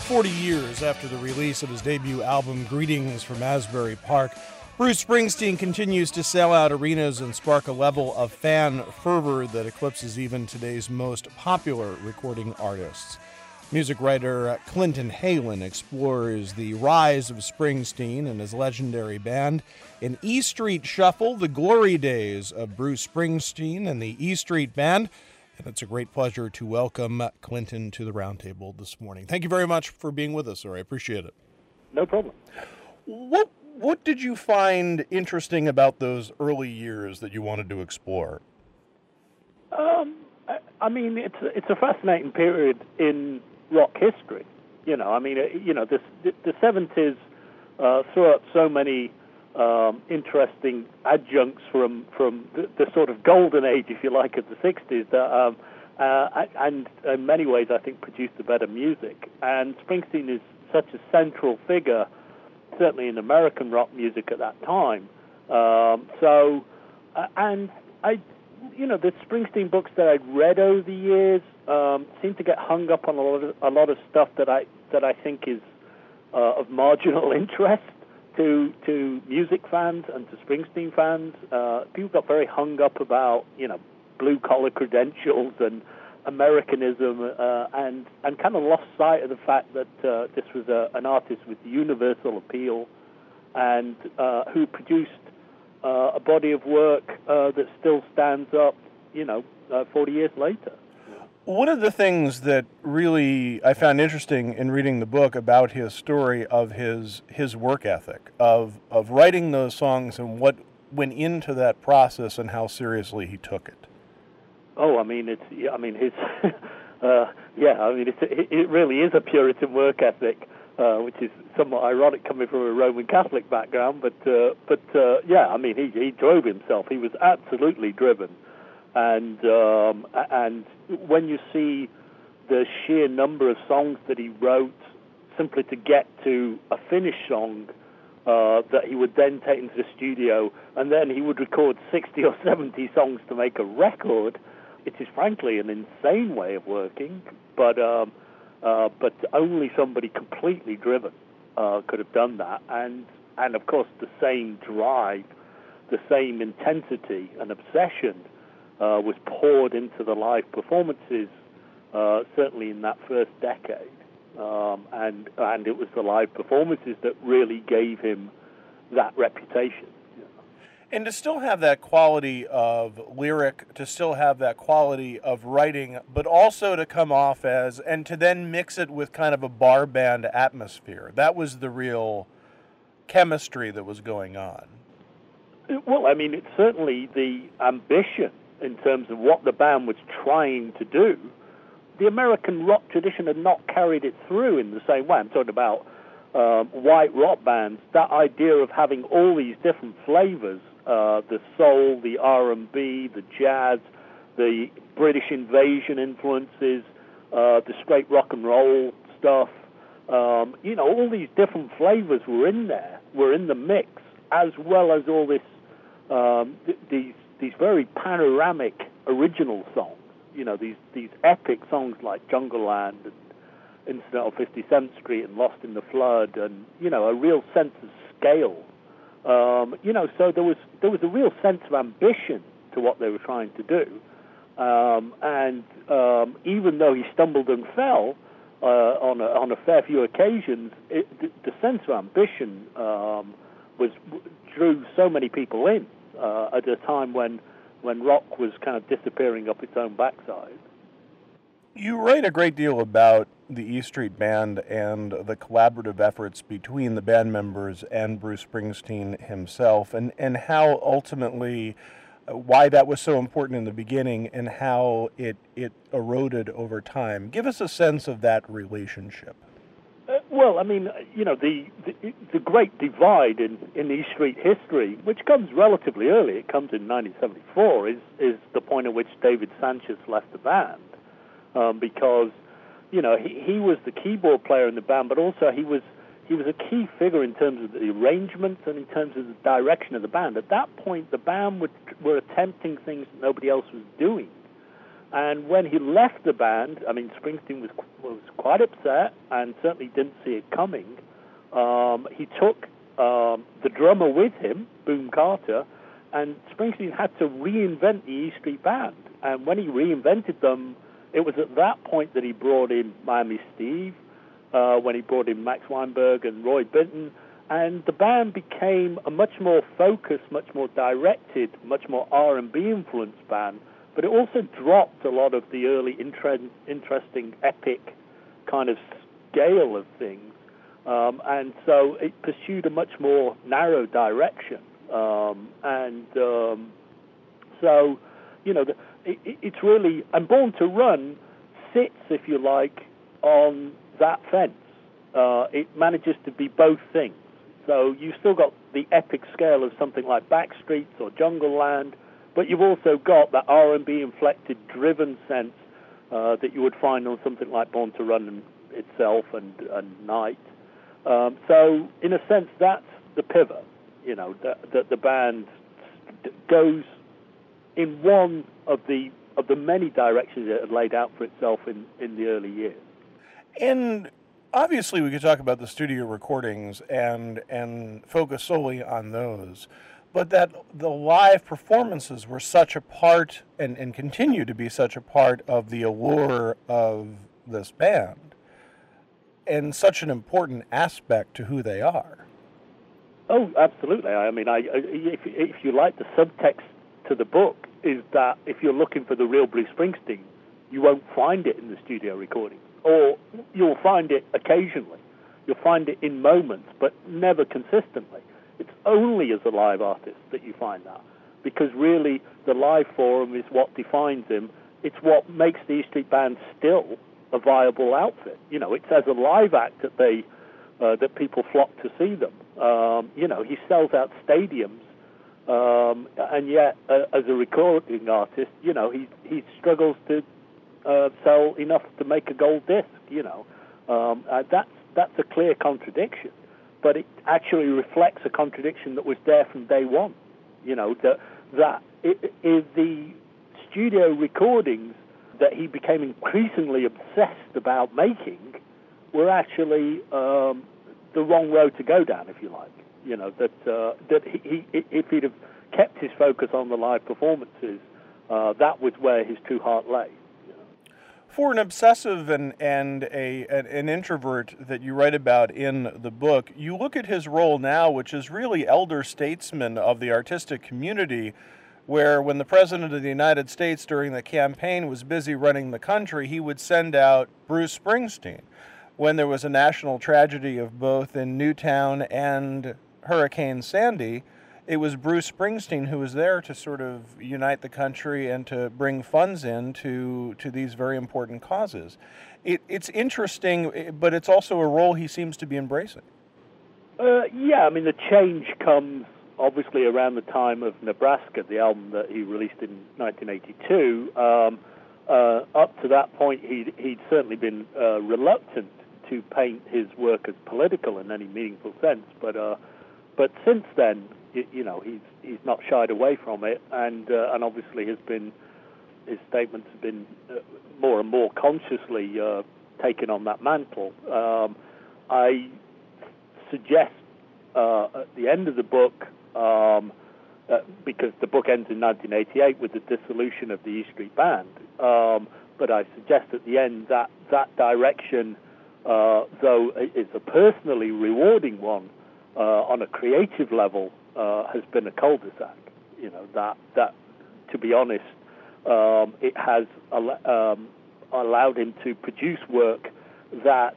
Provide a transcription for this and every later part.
40 years after the release of his debut album, Greetings from Asbury Park, Bruce Springsteen continues to sell out arenas and spark a level of fan fervor that eclipses even today's most popular recording artists. Music writer Clinton Heylin explores the rise of Springsteen and his legendary band in E Street Shuffle, the glory days of Bruce Springsteen and the E Street Band. And it's a great pleasure to welcome Clinton to the roundtable this morning. Thank you very much for being with us, sir. I appreciate it. No problem. What did you find interesting about those early years that you wanted to explore? I mean, it's a fascinating period in rock history. The 70s threw up so many interesting adjuncts from the sort of golden age, if you like, of the 60s that, and in many ways, I think, produced the better music. And Springsteen is such a central figure, certainly in American rock music at that time. The Springsteen books that I'd read over the years seem to get hung up on a lot of stuff that I think is of marginal interest to music fans and to Springsteen fans. People got very hung up about blue collar credentials and Americanism, and kind of lost sight of the fact that this was an artist with universal appeal, and who produced a body of work that still stands up 40 years later. One of the things that really I found interesting in reading the book about his story of his work ethic, of writing those songs and what went into that process and how seriously he took it. It really is a Puritan work ethic, which is somewhat ironic coming from a Roman Catholic background. But he drove himself. He was absolutely driven. And when you see the sheer number of songs that he wrote simply to get to a finished song that he would then take into the studio, and then he would record 60 or 70 songs to make a record, it is frankly an insane way of working, but only somebody completely driven could have done that. And of course, the same drive, the same intensity and obsession was poured into the live performances, certainly in that first decade. And it was the live performances that really gave him that reputation. And to still have that quality of lyric, to still have that quality of writing, but also to come off as, and to then mix it with kind of a bar band atmosphere. That was the real chemistry that was going on. Well, I mean, it's certainly the ambition in terms of what the band was trying to do. The American rock tradition had not carried it through in the same way. I'm talking about white rock bands, that idea of having all these different flavors, the soul, the R&B, the jazz, the British invasion influences, the straight rock and roll stuff. All these different flavors were in there, were in the mix, as well as all this, these very panoramic original songs. These epic songs like Jungle Land and Incident on 57th Street and Lost in the Flood, and a real sense of scale. So there was a real sense of ambition to what they were trying to do. And even though he stumbled and fell on a fair few occasions, the sense of ambition drew so many people in at a time when rock was kind of disappearing up its own backside. You write a great deal about the E Street Band and the collaborative efforts between the band members and Bruce Springsteen himself, and how ultimately, why that was so important in the beginning and how it eroded over time. Give us a sense of that relationship. The great divide in E Street history, which comes relatively early, it comes in 1974, is the point at which David Sancious left the band, because he was the keyboard player in the band, but also he was a key figure in terms of the arrangements and in terms of the direction of the band. At that point, the band were attempting things that nobody else was doing. And when he left the band, I mean, Springsteen was quite upset and certainly didn't see it coming. He took the drummer with him, Boone Carter, and Springsteen had to reinvent the E Street Band. And when he reinvented them, it was at that point that he brought in Miami Steve, when he brought in Max Weinberg and Roy Bittan, and the band became a much more focused, much more directed, much more R&B influenced band, but it also dropped a lot of the early interesting epic kind of scale of things, and so it pursued a much more narrow direction, so, you know, it's really, and Born to Run sits, if you like, on that fence. It manages to be both things. So you've still got the epic scale of something like Backstreets or Jungleland, but you've also got that R&B inflected, driven sense that you would find on something like Born to Run itself and Night. So in a sense, that's the pivot. You know, that the band goes in one of the many directions it had laid out for itself in the early years. And obviously, we could talk about the studio recordings and focus solely on those, but that the live performances were such a part and continue to be such a part of the allure of this band and such an important aspect to who they are. Oh, absolutely. I mean, if you like, the subtext to the book is that if you're looking for the real Bruce Springsteen, you won't find it in the studio recording. Or you'll find it occasionally. You'll find it in moments, but never consistently. It's only as a live artist that you find that, because really the live form is what defines him. It's what makes the E Street Band still a viable outfit. You know, it's as a live act that people flock to see them. You know, he sells out stadiums, and yet as a recording artist, you know, he struggles to sell enough to make a gold disc. You know, that's a clear contradiction, but it actually reflects a contradiction that was there from day one. You know, that the studio recordings that he became increasingly obsessed about making were actually the wrong road to go down, if you like. You know, that he if he'd have kept his focus on the live performances, that was where his true heart lay. For an obsessive and an introvert that you write about in the book, you look at his role now, which is really elder statesman of the artistic community, where when the President of the United States during the campaign was busy running the country, he would send out Bruce Springsteen. When there was a national tragedy of both in Newtown and Hurricane Sandy, it was Bruce Springsteen who was there to sort of unite the country and to bring funds in to these very important causes. It's interesting, but it's also a role he seems to be embracing. Yeah, I mean, the change comes obviously around the time of Nebraska, the album that he released in 1982. Up to that point, he'd certainly been reluctant to paint his work as political in any meaningful sense, but since then, you know, he's not shied away from it, and obviously his statements have been more and more consciously taken on that mantle. I suggest at the end of the book, because the book ends in 1988 with the dissolution of the E Street Band, but I suggest at the end that direction, though it's a personally rewarding one, on a creative level, has been a cul-de-sac. You know, that to be honest, it has allowed him to produce work that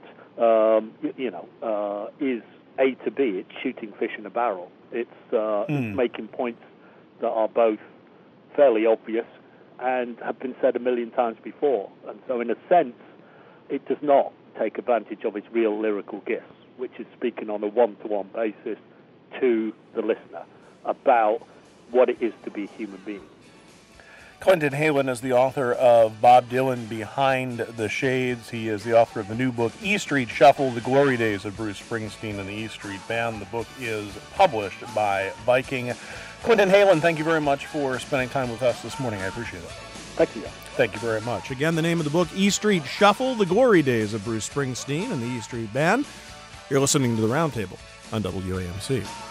is A to B. It's shooting fish in a barrel. It's making points that are both fairly obvious and have been said a million times before. And so, in a sense, it does not take advantage of its real lyrical gifts, which is speaking on a one-to-one basis to the listener about what it is to be a human being. Clinton Heylin is the author of Bob Dylan Behind the Shades. He is the author of the new book, E Street Shuffle, The Glory Days of Bruce Springsteen and the E Street Band. The book is published by Viking. Clinton Heylin, thank you very much for spending time with us this morning. I appreciate it. Thank you. Thank you very much. Again, the name of the book, E Street Shuffle, The Glory Days of Bruce Springsteen and the E Street Band. You're listening to The Roundtable on WAMC.